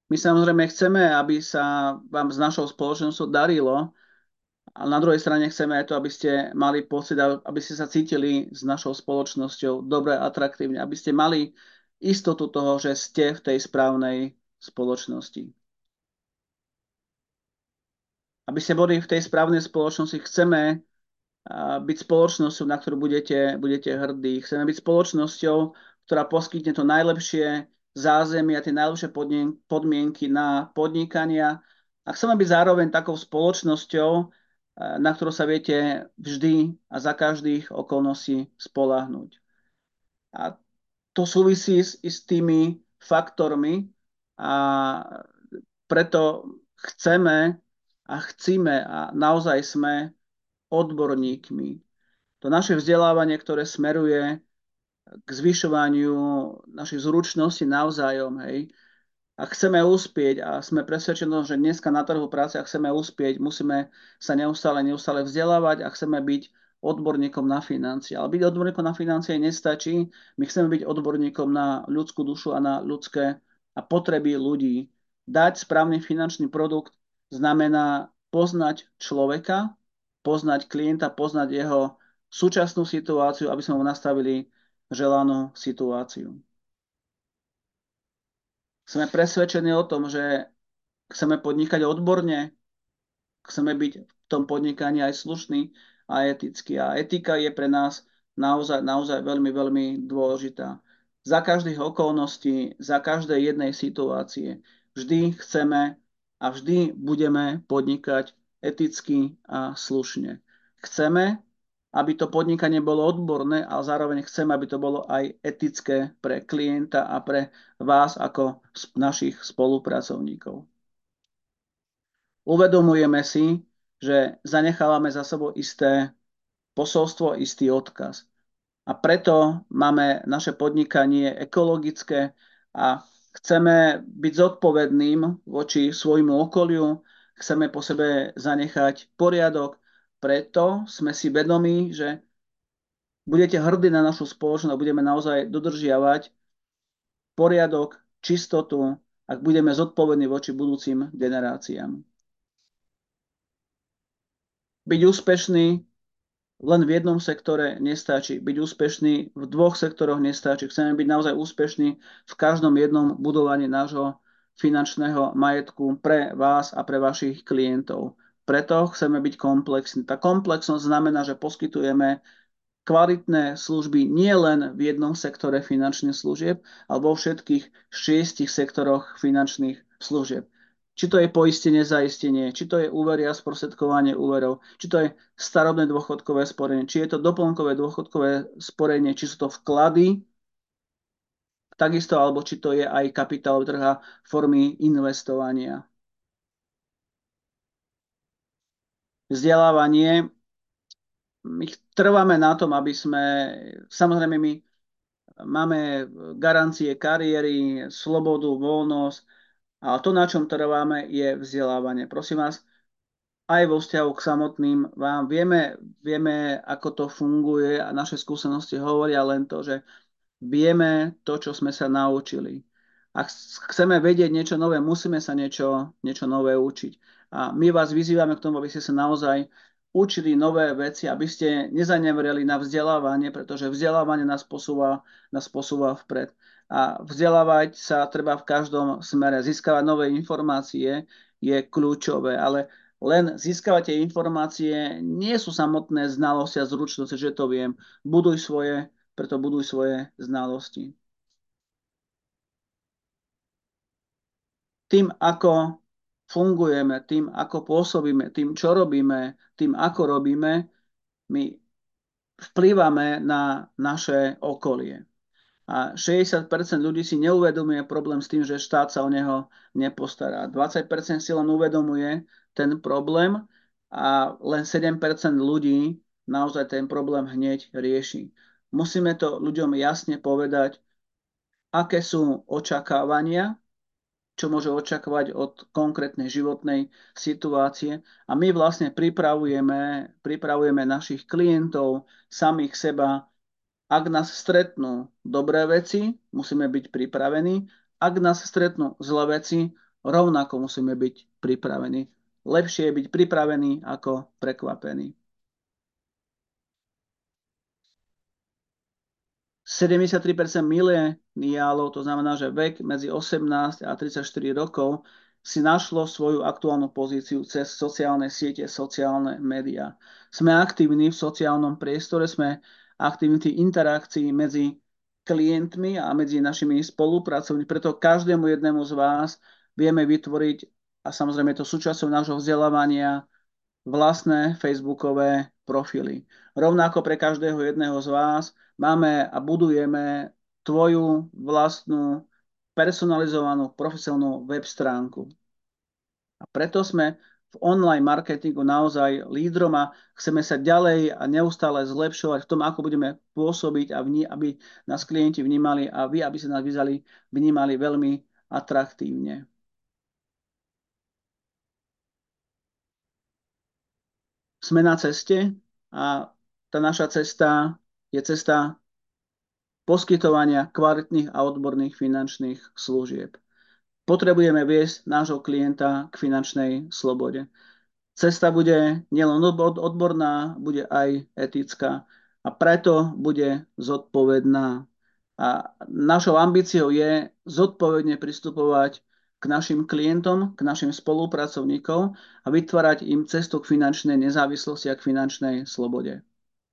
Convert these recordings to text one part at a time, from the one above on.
My samozrejme chceme, aby sa vám s našou spoločnosťou darilo, a na druhej strane chceme aj to, aby ste mali pocit, aby ste sa cítili s našou spoločnosťou dobre, atraktívne, aby ste mali istotu toho, že ste v tej správnej spoločnosti. Aby ste boli v tej správnej spoločnosti, chceme byť spoločnosťou, na ktorú budete hrdí. Chceme byť spoločnosťou, ktorá poskytne to najlepšie zázemie a tie najlepšie podmienky na podnikania. A chceme byť zároveň takou spoločnosťou, na ktorú sa viete vždy a za každých okolností spoľahnúť. A to súvisí i s tými faktormi a preto chceme a chcíme a naozaj sme odborníkmi. To naše vzdelávanie, ktoré smeruje k zvyšovaniu našich zručností navzájom, hej. Ak chceme uspieť a sme presvedčení, že dneska na trhu práce, ak chceme uspieť, musíme sa neustále vzdelávať a chceme byť odborníkom na financie. Ale byť odborníkom na financie nestačí. My chceme byť odborníkom na ľudskú dušu a na ľudské a potreby ľudí. Dať správny finančný produkt znamená poznať človeka, poznať klienta, poznať jeho súčasnú situáciu, aby sme mu nastavili želanú situáciu. Sme presvedčení o tom, že chceme podnikať odborne, chceme byť v tom podnikaní aj slušný a etický. A etika je pre nás naozaj veľmi, veľmi dôležitá. Za každých okolností, za každej jednej situácie vždy chceme a vždy budeme podnikať eticky a slušne. Chceme, aby to podnikanie bolo odborné, ale zároveň chceme, aby to bolo aj etické pre klienta a pre vás ako našich spolupracovníkov. Uvedomujeme si, že zanechávame za sebou isté posolstvo, istý odkaz. A preto máme naše podnikanie ekologické a chceme byť zodpovedným voči svojmu okoliu, chceme po sebe zanechať poriadok, preto sme si vedomí, že budete hrdí na našu spoločnosť a budeme naozaj dodržiavať poriadok, čistotu, ak budeme zodpovední voči budúcim generáciám. Byť úspešný len v jednom sektore nestačí. Byť úspešný v dvoch sektoroch nestačí. Chceme byť naozaj úspešní v každom jednom budovaní nášho finančného majetku pre vás a pre vašich klientov. Preto chceme byť komplexní. Tá komplexnosť znamená, že poskytujeme kvalitné služby nie len v jednom sektore finančných služieb, ale vo všetkých 6 sektoroch finančných služieb. Či to je poistenie, zaistenie, či to je úvery a sprostredkovanie úverov, či to je starobné dôchodkové sporenie, či je to doplnkové dôchodkové sporenie, či sú to vklady, takisto, alebo či to je aj kapitálový trh a formy investovania. Vzdelávanie. My trváme na tom, aby sme, samozrejme my máme garancie kariéry, slobodu, voľnosť, ale to, na čom trváme, je vzdelávanie. Prosím vás, aj vo vzťahu k samotným vám vieme, ako to funguje a naše skúsenosti hovoria len to, že vieme to, čo sme sa naučili. Ak chceme vedieť niečo nové, musíme sa niečo nové učiť. A my vás vyzývame k tomu, aby ste sa naozaj učili nové veci, aby ste nezanevreli na vzdelávanie, pretože vzdelávanie nás posúva vpred. A vzdelávať sa treba v každom smere. Získavať nové informácie je kľúčové, ale len získavať tie informácie nie sú samotné znalosti a zručnosti, že to viem. Preto buduj svoje znalosti. Tým, ako fungujeme, tým, ako pôsobíme, tým, čo robíme, tým, ako robíme, my vplývame na naše okolie. A 60% ľudí si neuvedomuje problém s tým, že štát sa o neho nepostará. 20% si len uvedomuje ten problém a len 7% ľudí naozaj ten problém hneď rieši. Musíme to ľuďom jasne povedať, aké sú očakávania, čo môže očakávať od konkrétnej životnej situácie. A my vlastne pripravujeme našich klientov, samých seba. Ak nás stretnú dobré veci, musíme byť pripravení. Ak nás stretnú zlé veci, rovnako musíme byť pripravení. Lepšie je byť pripravený ako prekvapený. 73% mileniálov, to znamená, že vek medzi 18 a 34 rokov, si našlo svoju aktuálnu pozíciu cez sociálne siete, sociálne médiá. Sme aktívni v sociálnom priestore, sme aktívni v tých interakcií medzi klientmi a medzi našimi spolupracovníkmi. Preto každému jednému z vás vieme vytvoriť, a samozrejme je to súčasťou nášho vzdelávania, vlastné facebookové profily. Rovnako pre každého jedného z vás máme a budujeme tvoju vlastnú personalizovanú profesionálnu web stránku. A preto sme v online marketingu naozaj lídrom a chceme sa ďalej a neustále zlepšovať v tom, ako budeme pôsobiť a aby nás klienti vnímali a vy, aby sa nás vnímali veľmi atraktívne. Sme na ceste a tá naša cesta je cesta poskytovania kvalitných a odborných finančných služieb. Potrebujeme viesť nášho klienta k finančnej slobode. Cesta bude nielen odborná, bude aj etická a preto bude zodpovedná. A našou ambíciou je zodpovedne pristupovať k našim klientom, k našim spolupracovníkom a vytvárať im cestu k finančnej nezávislosti a k finančnej slobode.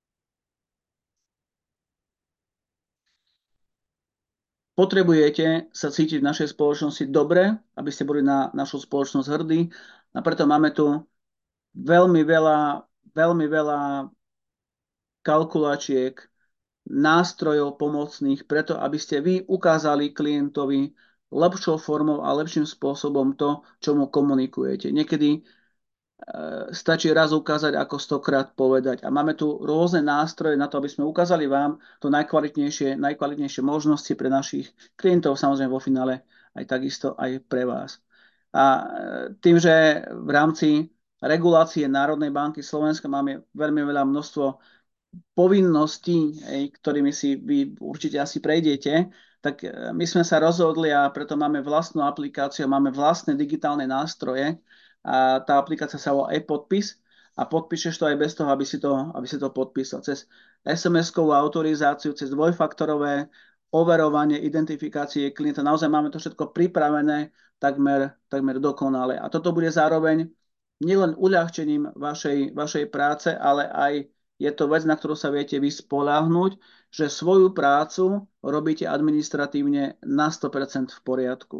Potrebujete sa cítiť v našej spoločnosti dobre, aby ste boli na našu spoločnosť hrdí a preto máme tu veľmi veľa, veľmi veľa kalkulačiek, nástrojov pomocných, preto aby ste vy ukázali klientovi lepšou formou a lepším spôsobom to, čo mu komunikujete. Niekedy stačí raz ukázať, ako stokrát povedať. A máme tu rôzne nástroje na to, aby sme ukázali vám to najkvalitnejšie možnosti pre našich klientov, samozrejme vo finále aj takisto aj pre vás. A tým, že v rámci regulácie Národnej banky Slovenska máme veľmi veľa množstvo povinností, ktorými si vy určite asi prejdete, tak my sme sa rozhodli a preto máme vlastnú aplikáciu, máme vlastné digitálne nástroje a tá aplikácia sa volá e-podpis a podpíšeš to aj bez toho, aby si to podpísal. Cez SMS-kovú autorizáciu, cez dvojfaktorové overovanie identifikácie klienta. Naozaj máme to všetko pripravené takmer dokonale. A toto bude zároveň nielen uľahčením vašej práce, ale aj je to vec, na ktorú sa viete vy spoľahnúť, že svoju prácu robíte administratívne na 100% v poriadku.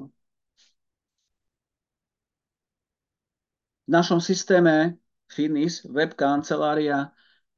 V našom systéme Finis, web kancelária,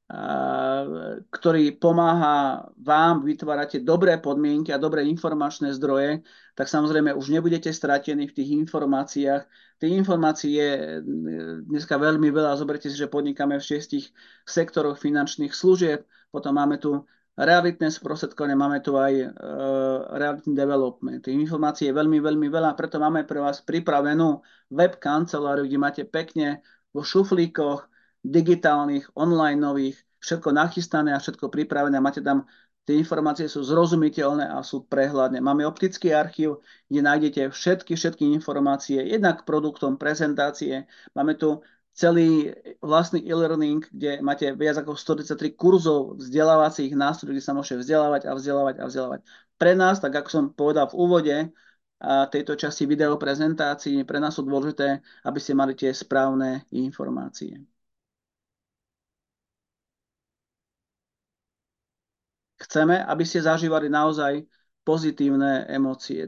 ktorý pomáha vám, vytvárate dobré podmienky a dobré informačné zdroje, tak samozrejme už nebudete stratení v tých informáciách. Tých informácií je dneska veľmi veľa. Zoberte si, že podnikáme v 6 sektoroch finančných služieb, potom máme tu realitné sprostredkovanie, máme tu aj realitný development. Tých informácií je veľmi, veľmi veľa, preto máme pre vás pripravenú web kanceláriu, kde máte pekne vo šuflíkoch digitálnych, online nových, všetko nachystané a všetko pripravené. Máte tam, tie informácie sú zrozumiteľné a sú prehľadné. Máme optický archív, kde nájdete všetky informácie, jednak produktom, prezentácie. Máme tu celý vlastný e-learning, kde máte viac ako 133 kurzov vzdelávacích nástrojov, kde sa môžete vzdelávať. Pre nás, tak ako som povedal v úvode, tejto časti videoprezentácií, pre nás sú dôležité, aby ste mali tie správne informácie. Chceme, aby ste zažívali naozaj pozitívne emócie.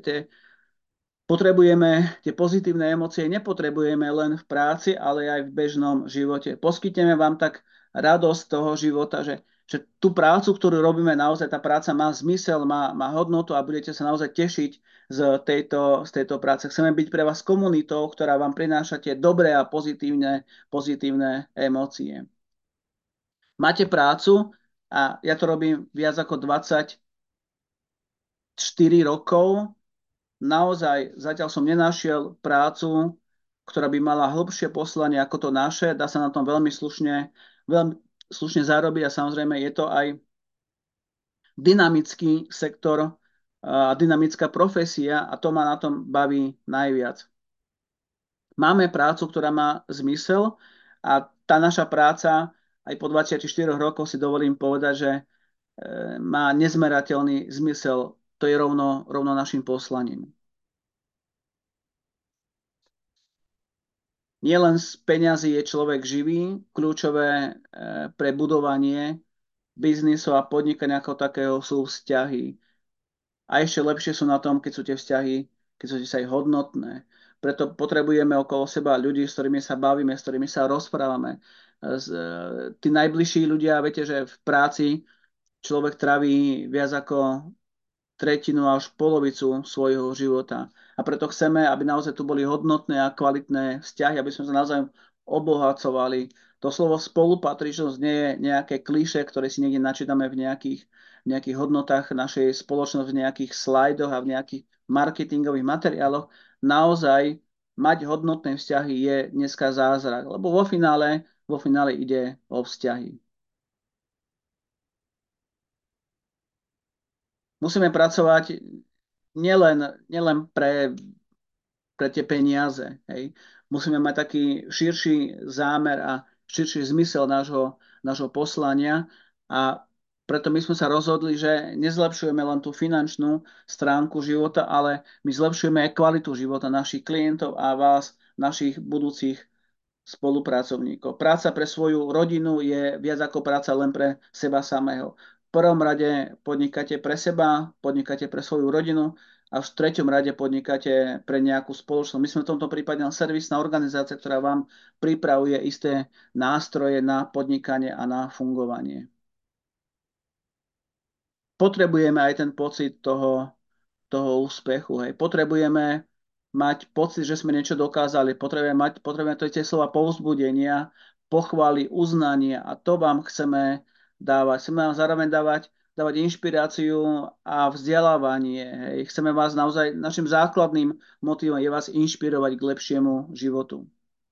Tie pozitívne emócie nepotrebujeme len v práci, ale aj v bežnom živote. Poskytneme vám tak radosť toho života, že tú prácu, ktorú robíme, naozaj tá práca má zmysel, má hodnotu a budete sa naozaj tešiť z tejto práce. Chceme byť pre vás komunitou, ktorá vám prináša tie dobré a pozitívne emócie. Máte prácu a ja to robím viac ako 24 rokov. Naozaj zatiaľ som nenašiel prácu, ktorá by mala hĺbšie poslanie ako to naše. Dá sa na tom veľmi slušne zarobiť a samozrejme je to aj dynamický sektor a dynamická profesia a to ma na tom baví najviac. Máme prácu, ktorá má zmysel a tá naša práca aj po 24 rokoch si dovolím povedať, že má nezmerateľný zmysel. To je rovno našim poslaním. Nielen z peňazí je človek živý, kľúčové pre budovanie biznisu a podnikania ako takého sú vzťahy. A ešte lepšie sú na tom, keď sú tie vzťahy, keď sú tie vzťahy hodnotné. Preto potrebujeme okolo seba ľudí, s ktorými sa bavíme, s ktorými sa rozprávame. Tí najbližší ľudia, viete, že v práci človek traví viac ako tretinu až polovicu svojho života. A preto chceme, aby naozaj tu boli hodnotné a kvalitné vzťahy, aby sme sa naozaj obohacovali. To slovo spolupatričnosť nie je nejaké klišé, ktoré si niekde načítame v nejakých hodnotách našej spoločnosti, v nejakých slajdoch a v nejakých marketingových materiáloch. Naozaj mať hodnotné vzťahy je dneska zázrak, lebo vo finále ide o vzťahy. Musíme pracovať nielen pre tie peniaze. Hej. Musíme mať taký širší zámer a širší zmysel nášho poslania a preto my sme sa rozhodli, že nezlepšujeme len tú finančnú stránku života, ale my zlepšujeme aj kvalitu života našich klientov a vás, našich budúcich spolupracovníkov. Práca pre svoju rodinu je viac ako práca len pre seba samého. V prvom rade podnikáte pre seba, podnikáte pre svoju rodinu a v treťom rade podnikáte pre nejakú spoločnosť. My sme v tomto prípade servisná organizácia, ktorá vám pripravuje isté nástroje na podnikanie a na fungovanie. Potrebujeme aj ten pocit toho úspechu. Hej. Potrebujeme mať pocit, že sme niečo dokázali. Potrebujeme to tie slova povzbudenia, pochvály, uznania a to vám chceme dávať. Chceme vám zároveň dávať inšpiráciu a vzdelávanie. Hej. Chceme vás naozaj, našim základným motivom je vás inšpirovať k lepšiemu životu.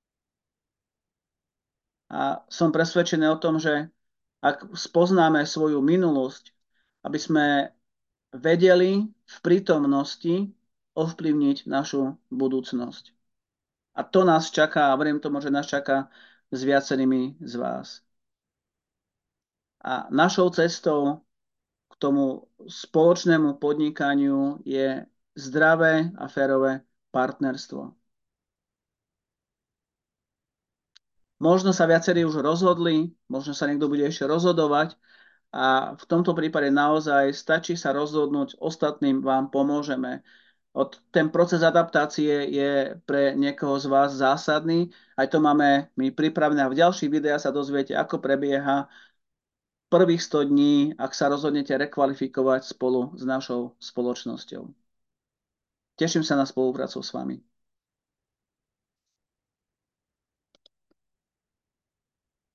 A som presvedčený o tom, že ak spoznáme svoju minulosť, aby sme vedeli v prítomnosti ovplyvniť našu budúcnosť. A to nás čaká, a verím tomu, že nás čaká s viacerými z vás. A našou cestou k tomu spoločnému podnikaniu je zdravé a férové partnerstvo. Možno sa viacerí už rozhodli, možno sa niekto bude ešte rozhodovať a v tomto prípade naozaj stačí sa rozhodnúť, ostatným vám pomôžeme. Ten proces adaptácie je pre niekoho z vás zásadný. Aj to máme my pripravené a v ďalších videách sa dozviete, ako prebieha prvých 100 dní, ak sa rozhodnete rekvalifikovať spolu s našou spoločnosťou. Teším sa na spoluprácu s vami.